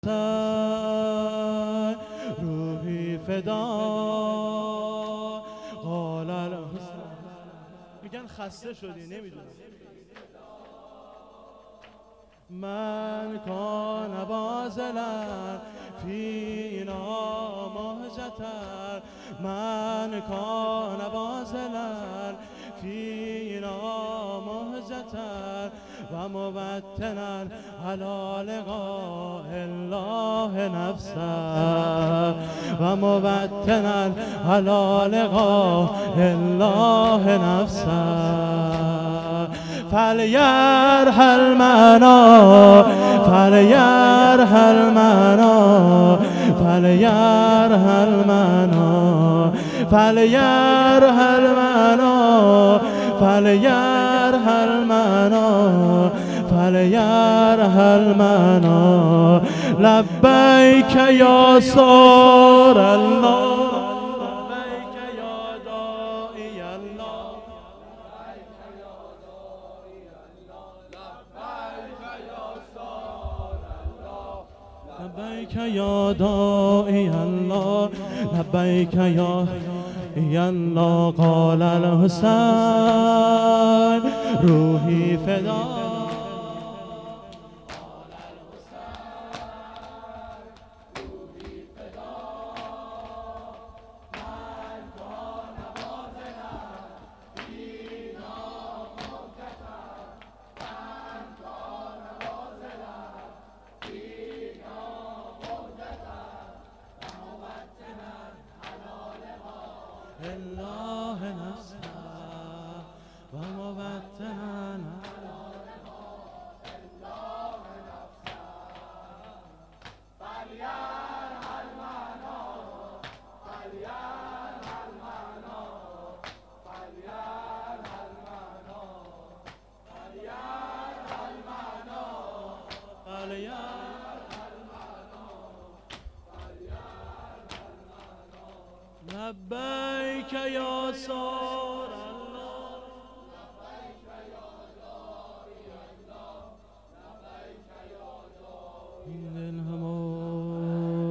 روحی فدا قال الحسین. میگن خسته شدی نمیدونم. من کان بازلا فینا مهجتر، من کان بازلا فینا مهجتر و مبتنا علی لقاء الله نفسه و مبتنا علی لقاء الله نفسه. فلیرحل منا فلیرحل منا فلیرحل منا فلیرحل منا فلیرحل منا فلیرحل منا لبیک یا سور الله لبیک یا داعی الله لبیک یا داعی الله لبیک یا الله. قال الحسین روحی فدا الله نفسه و مبتنا فلیرحل منا فلیرحل منا فلیرحل منا فلیرحل منا فلیرحل منا لبیک یا